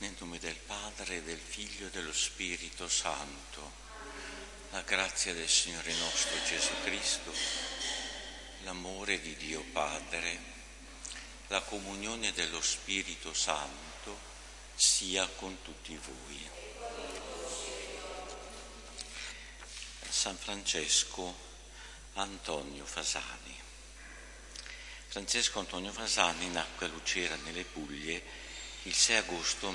Nel nome del Padre, del Figlio e dello Spirito Santo. La grazia del Signore nostro Gesù Cristo, l'amore di Dio Padre, la comunione dello Spirito Santo sia con tutti voi. San Francesco Antonio Fasani. Francesco Antonio Fasani nacque a Lucera, nelle Puglie, il 6 agosto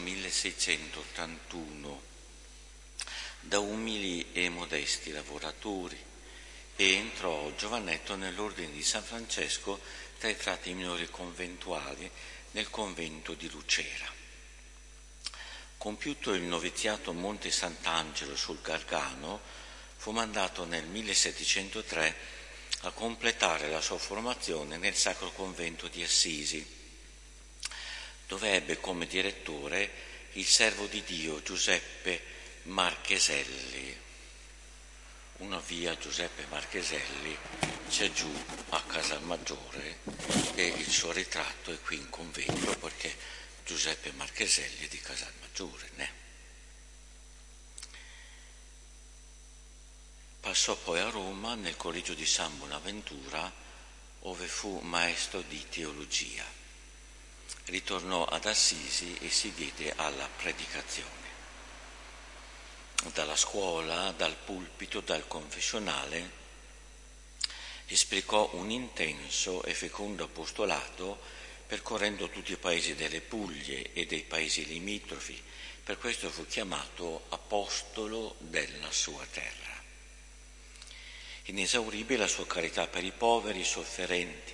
1681, da umili e modesti lavoratori, e entrò giovanetto nell'ordine di San Francesco tra i frati minori conventuali nel convento di Lucera. Compiuto il noviziato a Monte Sant'Angelo sul Gargano, fu mandato nel 1703 a completare la sua formazione nel Sacro Convento di Assisi, dove ebbe come direttore il servo di Dio Giuseppe Marcheselli. Una via Giuseppe Marcheselli c'è giù a Casalmaggiore e il suo ritratto è qui in convento perché Giuseppe Marcheselli è di Casalmaggiore, né? Passò poi a Roma nel collegio di San Bonaventura, ove fu maestro di teologia. Ritornò ad Assisi e si diede alla predicazione. Dalla scuola, dal pulpito, dal confessionale, esplicò un intenso e fecondo apostolato percorrendo tutti i paesi delle Puglie e dei paesi limitrofi. Per questo fu chiamato apostolo della sua terra. Inesauribile la sua carità per i poveri, i sofferenti,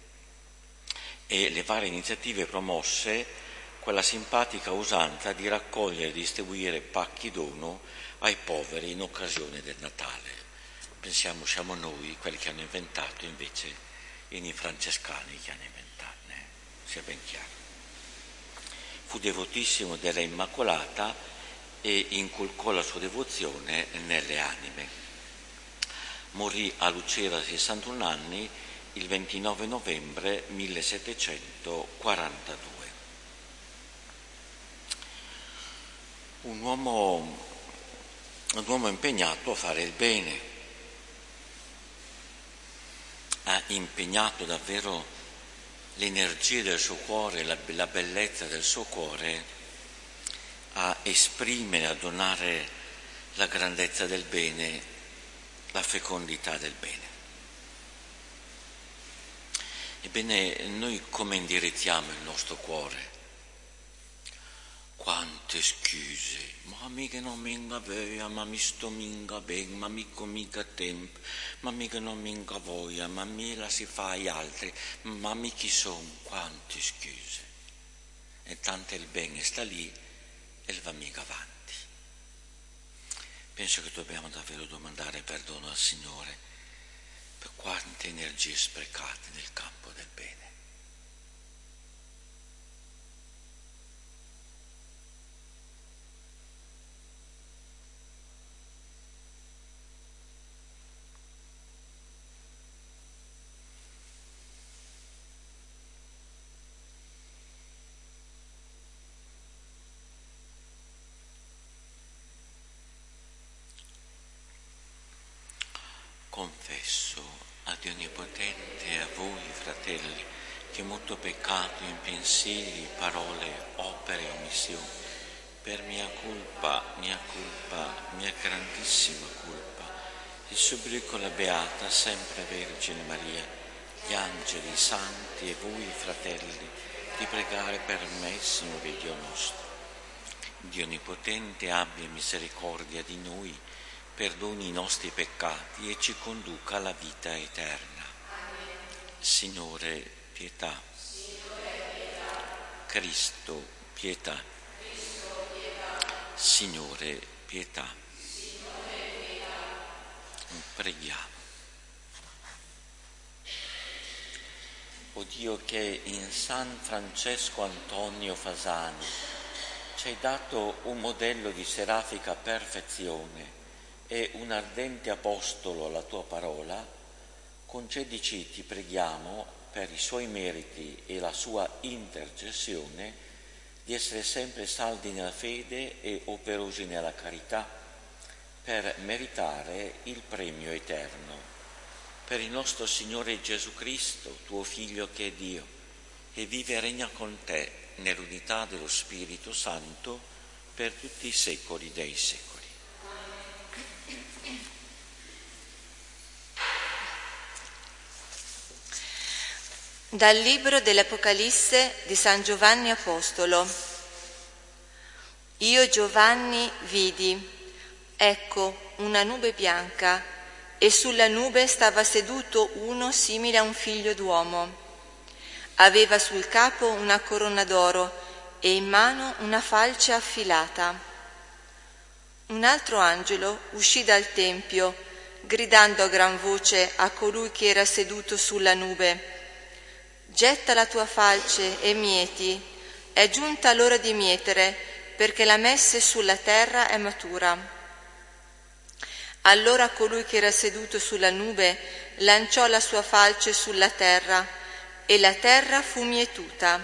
e le varie iniziative promosse quella simpatica usanza di raccogliere e distribuire pacchi dono ai poveri in occasione del Natale. Pensiamo, siamo noi quelli che hanno inventato, invece i francescani che hanno inventato, sia ben chiaro. Fu devotissimo della Immacolata e inculcò la sua devozione nelle anime. Morì a Lucera a 61 anni il 29 novembre 1742. Un uomo impegnato a fare il bene, ha impegnato davvero l'energia del suo cuore, la bellezza del suo cuore a esprimere, a donare la grandezza del bene, la fecondità del bene. Ebbene, noi come indirizziamo il nostro cuore? Quante scuse, ma mica non minga voglia, ma mi sto minga bene, ma mica mica tempo, ma mica non minga voglia, ma mi la si fa agli altri, ma mi chi sono, quante scuse. E tanto il bene sta lì e va mica avanti. Penso che dobbiamo davvero domandare perdono al Signore per quante energie sprecate nel campo del bene. Confesso a Dio Onnipotente e a voi, fratelli, che molto peccato in pensieri, parole, opere e omissioni, per mia grandissima colpa, e supplico la Beata sempre Vergine Maria, gli angeli, i santi e voi, fratelli, di pregare per me, Signore Dio nostro. Dio Onnipotente abbia misericordia di noi, perdoni i nostri peccati e ci conduca alla vita eterna. Signore, pietà. Cristo, pietà. Signore, pietà. Preghiamo. O Dio, che in San Francesco Antonio Fasani ci hai dato un modello di serafica perfezione e un ardente apostolo alla tua parola, concedici, ti preghiamo, per i suoi meriti e la sua intercessione, di essere sempre saldi nella fede e operosi nella carità, per meritare il premio eterno. Per il nostro Signore Gesù Cristo, tuo Figlio che è Dio, che vive e regna con te nell'unità dello Spirito Santo per tutti i secoli dei secoli. Dal libro dell'Apocalisse di San Giovanni Apostolo. Io Giovanni vidi, ecco, una nube bianca, e sulla nube stava seduto uno simile a un figlio d'uomo. Aveva sul capo una corona d'oro e in mano una falce affilata. Un altro angelo uscì dal tempio, gridando a gran voce a colui che era seduto sulla nube: getta la tua falce e mieti, è giunta l'ora di mietere, perché la messe sulla terra è matura. Allora colui che era seduto sulla nube lanciò la sua falce sulla terra, e la terra fu mietuta.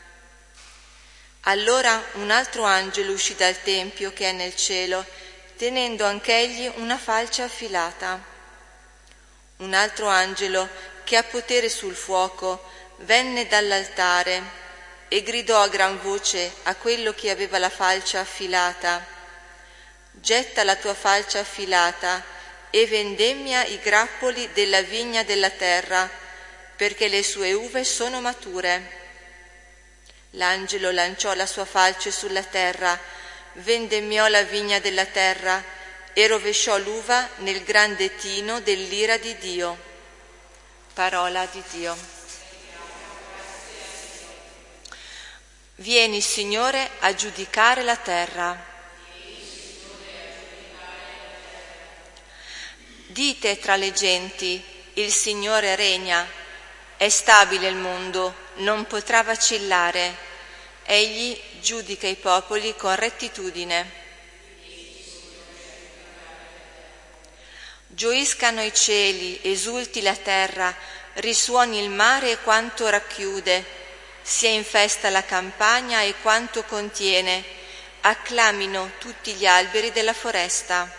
Allora un altro angelo uscì dal tempio che è nel cielo, tenendo anch'egli una falce affilata. Un altro angelo, che ha potere sul fuoco, venne dall'altare e gridò a gran voce a quello che aveva la falce affilata: getta la tua falce affilata e vendemmia i grappoli della vigna della terra, perché le sue uve sono mature. L'angelo lanciò la sua falce sulla terra, vendemmiò la vigna della terra e rovesciò l'uva nel grande tino dell'ira di Dio. Parola di Dio. Vieni, Signore, a giudicare la terra. Dite tra le genti, il Signore regna. È stabile il mondo, non potrà vacillare. Egli giudica i popoli con rettitudine. Gioiscano i cieli, esulti la terra, risuoni il mare e quanto racchiude. Sia in festa la campagna e quanto contiene, acclamino tutti gli alberi della foresta.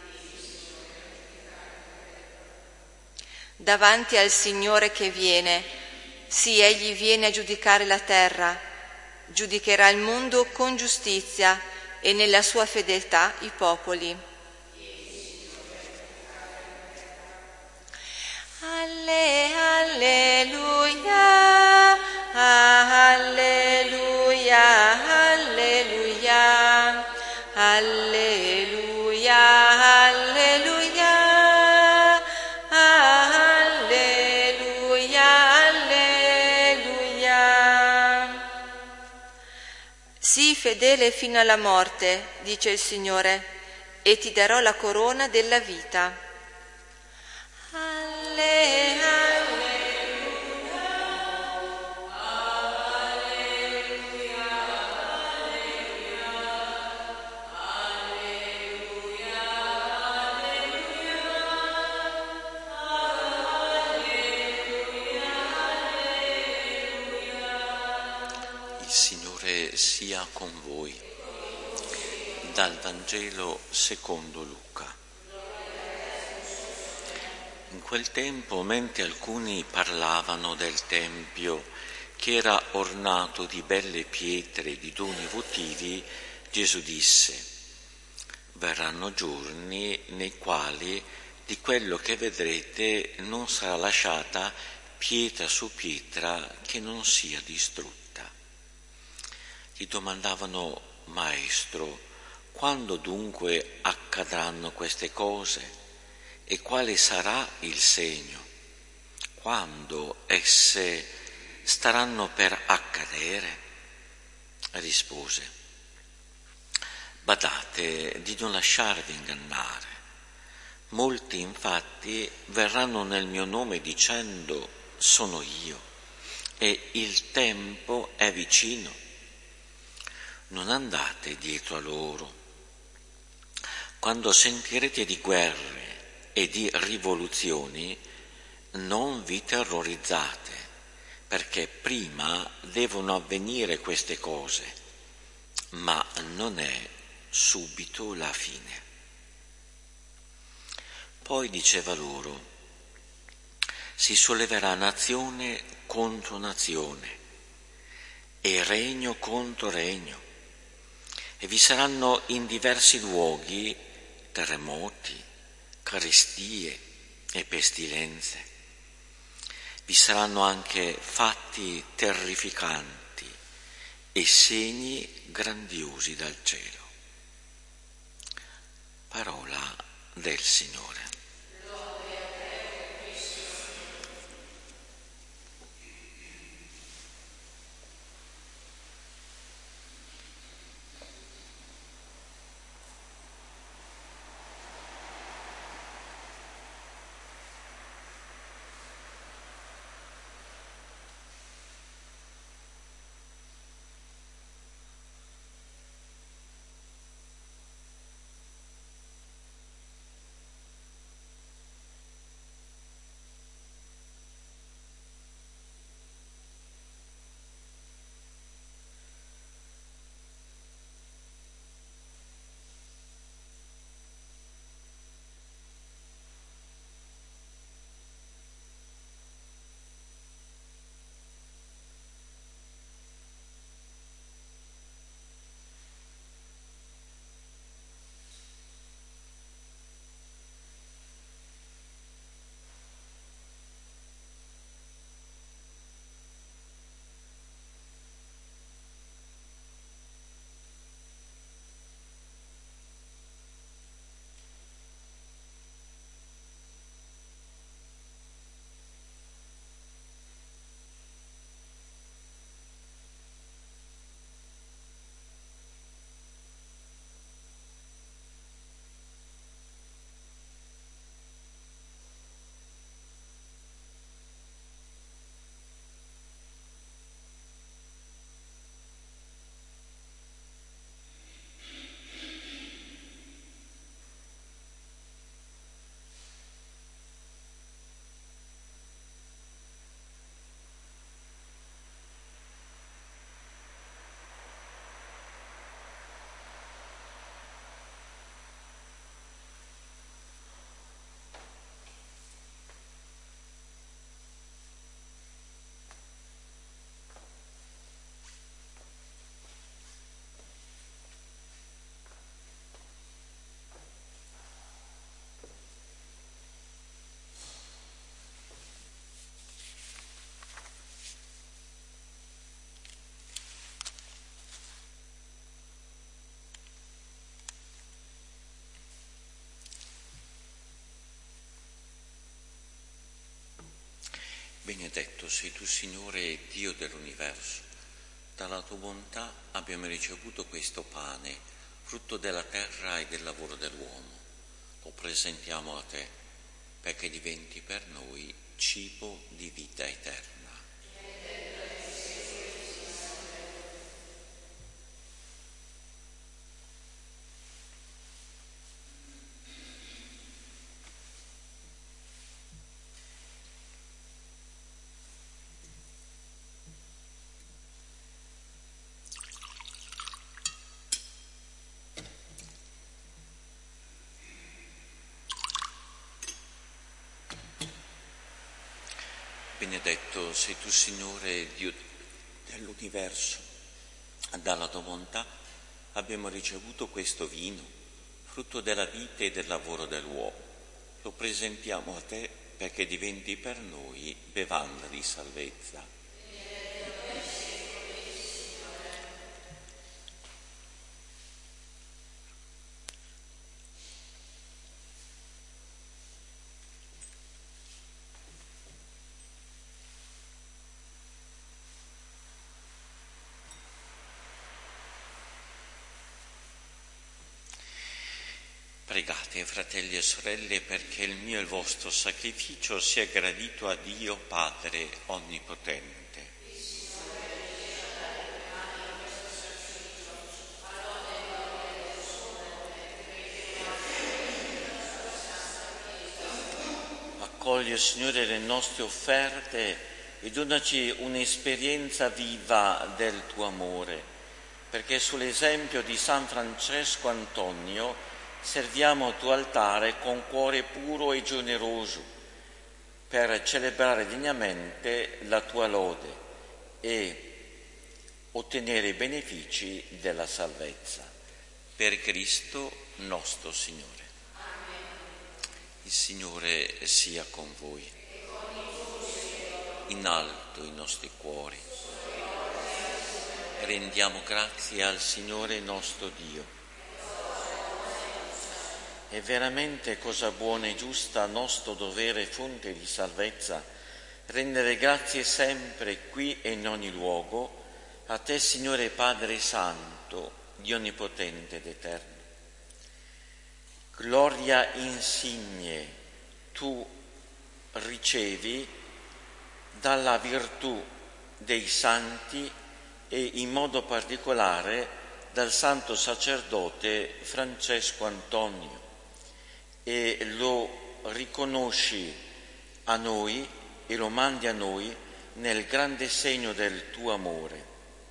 Davanti al Signore che viene, sì, egli viene a giudicare la terra, giudicherà il mondo con giustizia e nella sua fedeltà i popoli. Alleluia, alleluia, alleluia, alleluia, alleluia, alleluia, alleluia. Sii fedele fino alla morte, dice il Signore, e ti darò la corona della vita. Il Signore sia con voi. Dal Vangelo secondo Luca. In quel tempo, mentre alcuni parlavano del Tempio, che era ornato di belle pietre e di doni votivi, Gesù disse: verranno giorni nei quali di quello che vedrete non sarà lasciata pietra su pietra che non sia distrutta. Gli domandavano: Maestro, quando dunque accadranno queste cose? E quale sarà il segno? Quando esse staranno per accadere? Rispose: badate di non lasciarvi ingannare. Molti infatti verranno nel mio nome dicendo: sono io, e il tempo è vicino. Non andate dietro a loro. Quando sentirete di guerre e di rivoluzioni, non vi terrorizzate, perché prima devono avvenire queste cose, ma non è subito la fine. Poi diceva loro: si solleverà nazione contro nazione e regno contro regno, e vi saranno in diversi luoghi terremoti, carestie e pestilenze. Vi saranno anche fatti terrificanti e segni grandiosi dal cielo. Parola del Signore. Benedetto sei tu, Signore, Dio dell'universo. Dalla tua bontà abbiamo ricevuto questo pane, frutto della terra e del lavoro dell'uomo. Lo presentiamo a te, perché diventi per noi cibo di vita eterna. Benedetto sei tu, Signore, Dio dell'universo. Dalla tua bontà abbiamo ricevuto questo vino, frutto della vita e del lavoro dell'uomo. Lo presentiamo a te perché diventi per noi bevanda di salvezza. Pregate, fratelli e sorelle, perché il mio e il vostro sacrificio sia gradito a Dio Padre Onnipotente. Accoglie, Signore, le nostre offerte e donaci un'esperienza viva del tuo amore, perché sull'esempio di San Francesco Antonio serviamo il tuo altare con cuore puro e generoso per celebrare degnamente la tua lode e ottenere i benefici della salvezza. Per Cristo nostro Signore. Il Signore sia con voi. In alto i nostri cuori. Rendiamo grazie al Signore nostro Dio. È veramente cosa buona e giusta, nostro dovere e fonte di salvezza, rendere grazie sempre qui e in ogni luogo a te, Signore Padre Santo, Dio Onnipotente ed Eterno. Gloria insigne tu ricevi dalla virtù dei santi e in modo particolare dal santo sacerdote Francesco Antonio, e lo riconosci a noi e lo mandi a noi nel grande segno del tuo amore.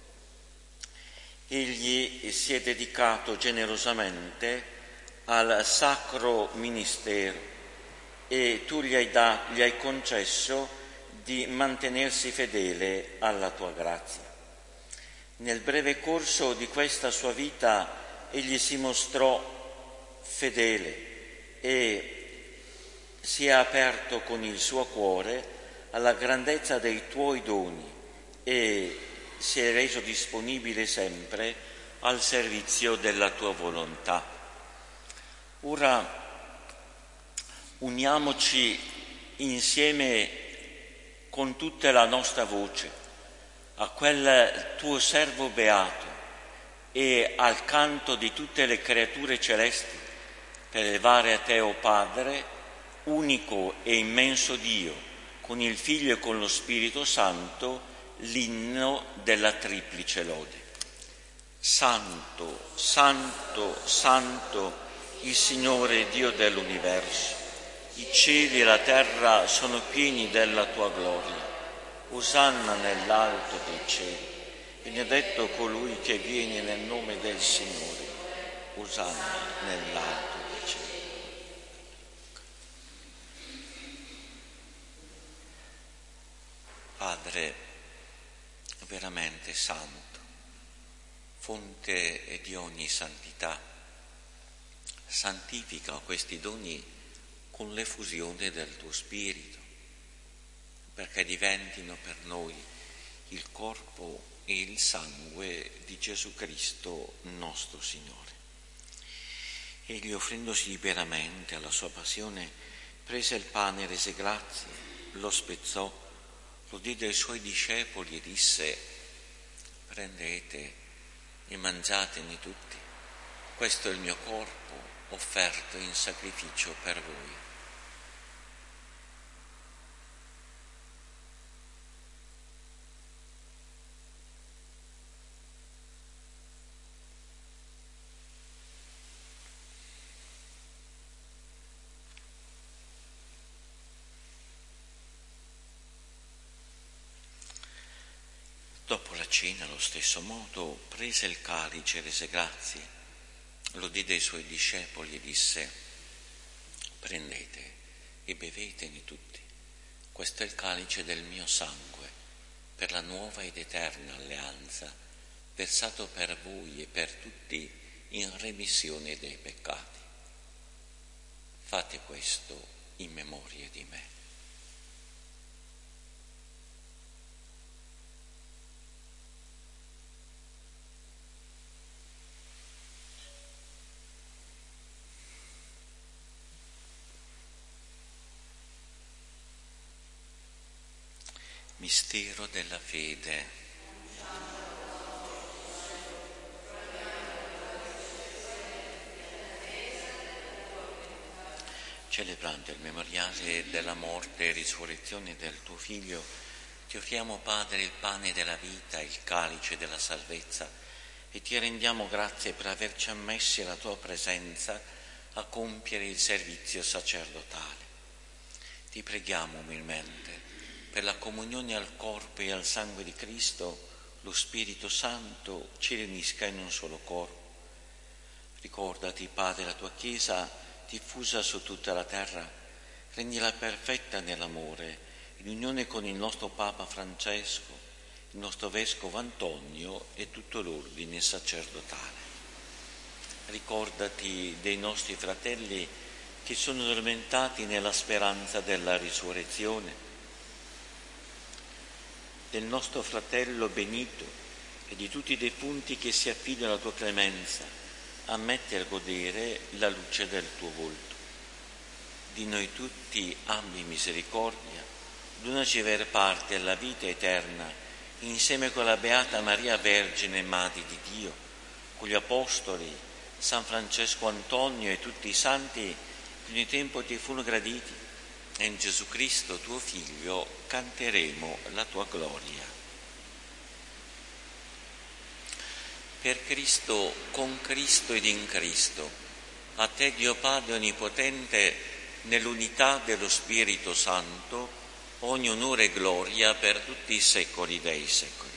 Egli si è dedicato generosamente al sacro ministero e tu gli hai concesso di mantenersi fedele alla tua grazia. Nel breve corso di questa sua vita egli si mostrò fedele e si è aperto con il suo cuore alla grandezza dei tuoi doni e si è reso disponibile sempre al servizio della tua volontà. Ora uniamoci insieme con tutta la nostra voce a quel tuo servo beato e al canto di tutte le creature celesti per elevare a te, o Padre, unico e immenso Dio, con il Figlio e con lo Spirito Santo, l'inno della triplice lode. Santo, santo, santo, il Signore Dio dell'universo. I cieli e la terra sono pieni della tua gloria. Osanna nell'alto dei cieli. Benedetto colui che viene nel nome del Signore. Osanna nell'alto dei cieli. Padre veramente santo, fonte di ogni santità, santifica questi doni con l'effusione del tuo Spirito, perché diventino per noi il corpo e il sangue di Gesù Cristo nostro Signore. Egli, offrendosi liberamente alla sua passione, prese il pane, rese grazie, lo spezzò, lo diede ai suoi discepoli e disse: prendete e mangiatene tutti, questo è il mio corpo offerto in sacrificio per voi. Dopo la cena, allo stesso modo, prese il calice, rese grazie, lo diede ai suoi discepoli e disse: prendete e bevetene tutti, questo è il calice del mio sangue, per la nuova ed eterna alleanza, versato per voi e per tutti in remissione dei peccati. Fate questo in memoria di me. Mistero della fede. Celebrando il memoriale della morte e risurrezione del tuo Figlio, ti offriamo, Padre, il pane della vita, il calice della salvezza, e ti rendiamo grazie per averci ammessi alla tua presenza a compiere il servizio sacerdotale. Ti preghiamo umilmente per la comunione al corpo e al sangue di Cristo, lo Spirito Santo ci riunisca in un solo corpo. Ricordati, Padre, la tua Chiesa diffusa su tutta la terra, rendila perfetta nell'amore, in unione con il nostro Papa Francesco, il nostro Vescovo Antonio e tutto l'ordine sacerdotale. Ricordati dei nostri fratelli che sono addormentati nella speranza della risurrezione, del nostro fratello Benito e di tutti i defunti che si affidano alla tua clemenza, ammetti a godere la luce del tuo volto. Di noi tutti abbi misericordia, donaci aver parte alla vita eterna, insieme con la Beata Maria Vergine, Madre di Dio, con gli Apostoli, San Francesco Antonio e tutti i santi che in ogni tempo ti furono graditi, e in Gesù Cristo, tuo Figlio, canteremo la tua gloria. Per Cristo, con Cristo ed in Cristo, a te Dio Padre Onnipotente, nell'unità dello Spirito Santo, ogni onore e gloria per tutti i secoli dei secoli.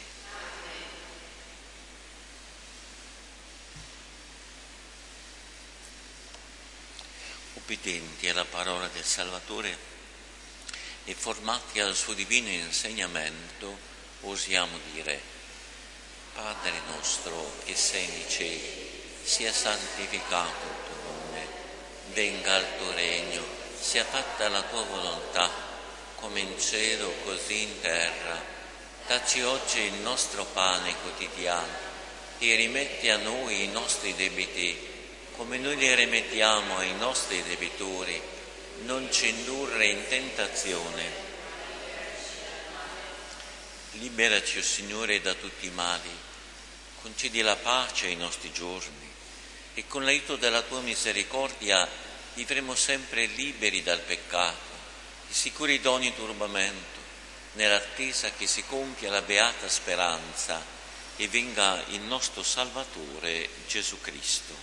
Obbedienti alla parola del Salvatore e formati al suo divino insegnamento, osiamo dire: Padre nostro che sei nei cieli, sia santificato il tuo nome, venga il tuo regno, sia fatta la tua volontà, come in cielo così in terra. Dacci oggi il nostro pane quotidiano e rimetti a noi i nostri debiti, come noi li rimettiamo ai nostri debitori. Non ci indurre in tentazione. Liberaci, o Signore, da tutti i mali, concedi la pace ai nostri giorni e con l'aiuto della tua misericordia vivremo sempre liberi dal peccato e sicuri da ogni turbamento, nell'attesa che si compia la beata speranza e venga il nostro Salvatore Gesù Cristo.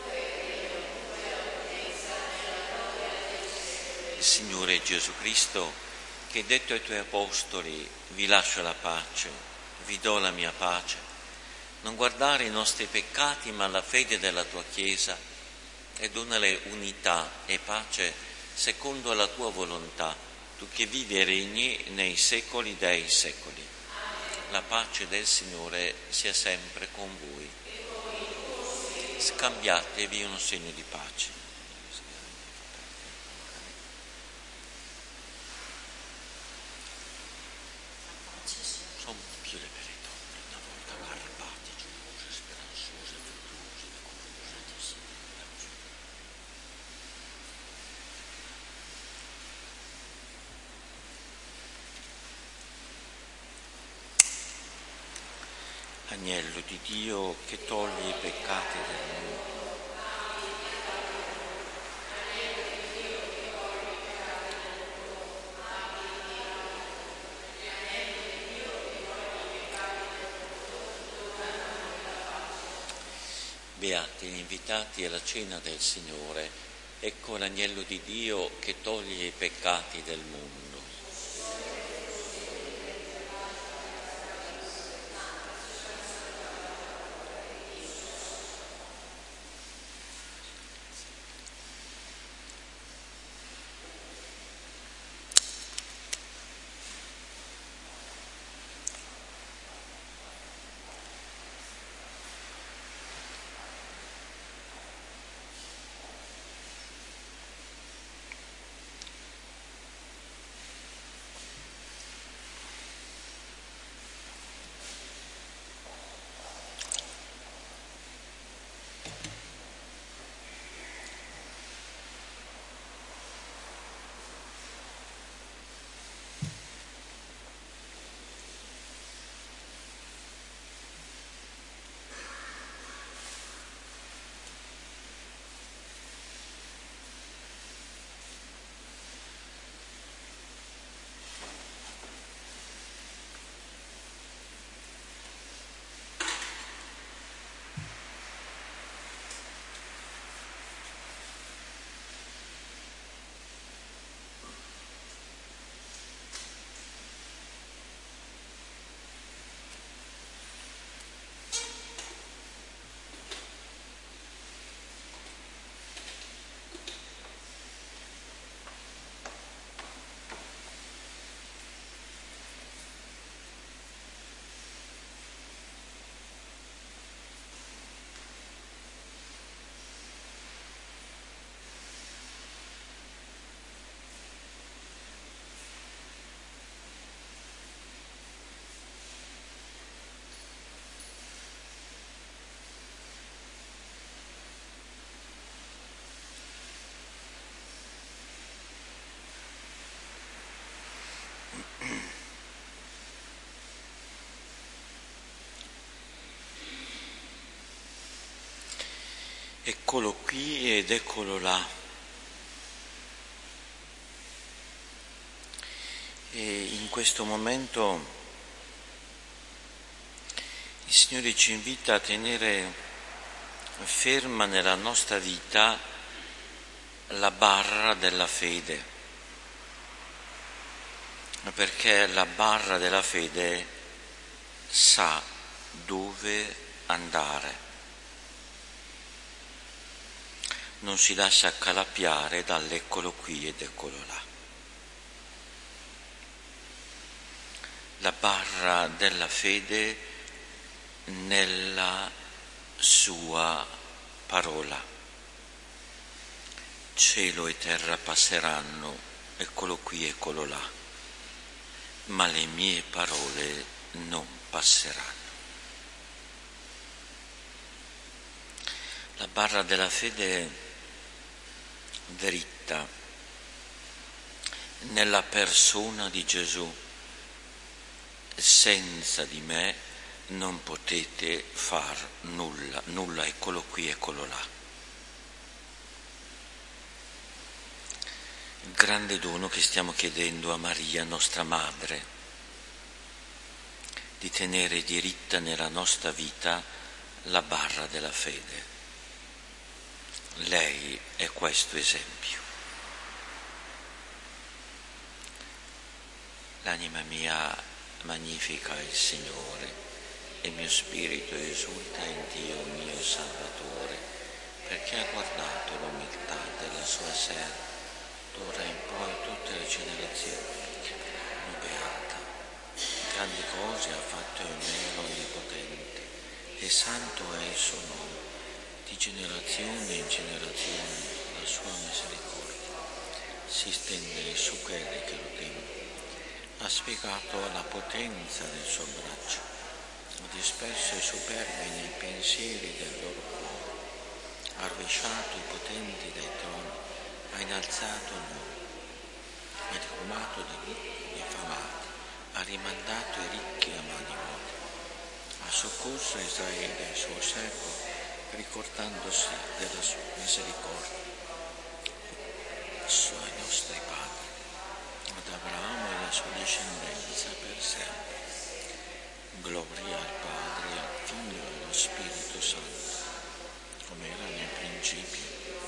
Il Signore Gesù Cristo, che detto ai tuoi apostoli: vi lascio la pace, vi do la mia pace, non guardare i nostri peccati ma la fede della tua Chiesa, e donale unità e pace secondo la tua volontà, tu che vivi e regni nei secoli dei secoli. La pace del Signore sia sempre con voi. Scambiatevi un segno di pace. Agnello di Dio che toglie i peccati del mondo. Beati gli invitati alla cena del Signore, ecco l'agnello di Dio che toglie i peccati del mondo. Eccolo qui ed eccolo là. E in questo momento il Signore ci invita a tenere ferma nella nostra vita la barra della fede, perché la barra della fede sa dove andare. Non si lascia accalappiare dall'eccolo qui ed eccolo là. La barra della fede nella sua parola. Cielo e terra passeranno, eccolo qui, eccolo là, ma le mie parole non passeranno. La barra della fede dritta nella persona di Gesù. Senza di me non potete far nulla, eccolo qui, eccolo là. Il grande dono che stiamo chiedendo a Maria, nostra Madre, di tenere diritta nella nostra vita la barra della fede. Lei è questo esempio. L'anima mia magnifica il Signore e il mio spirito esulta in Dio mio Salvatore, perché ha guardato l'umiltà della sua serva, d'ora in poi tutte le generazioni. Beata, grandi cose ha fatto in me l'Onnipotente, e santo è il suo nome. Di generazione in generazione la sua misericordia si stende su quelli che lo temono. Ha spiegato la potenza del suo braccio, ha disperso i superbi nei pensieri del loro cuore, ha rovesciato i potenti dai troni, ha innalzato gli uomini, ha derumato degli affamati, ha rimandato i ricchi a mani vuote, ha soccorso Israele, il suo servo, ricordandosi della sua misericordia ai nostri padri, ad Abramo e alla sua discendenza per sempre. Gloria al Padre, al Figlio e allo Spirito Santo, come era nel principio.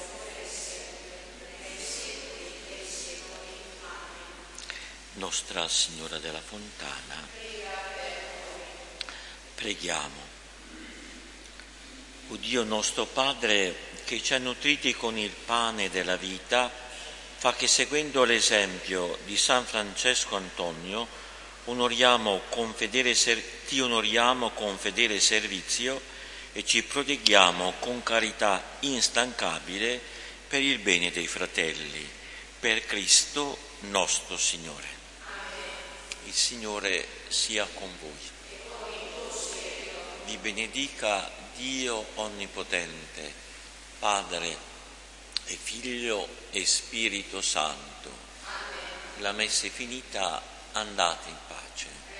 Nostra Signora della Fontana, preghiamo. O Dio nostro Padre, che ci ha nutriti con il pane della vita, fa che seguendo l'esempio di San Francesco Antonio ti onoriamo con fedele servizio e ci prodighiamo con carità instancabile per il bene dei fratelli, per Cristo nostro Signore. Il Signore sia con voi. Vi benedica Dio Onnipotente, Padre e Figlio e Spirito Santo. La messa è finita, andate in pace.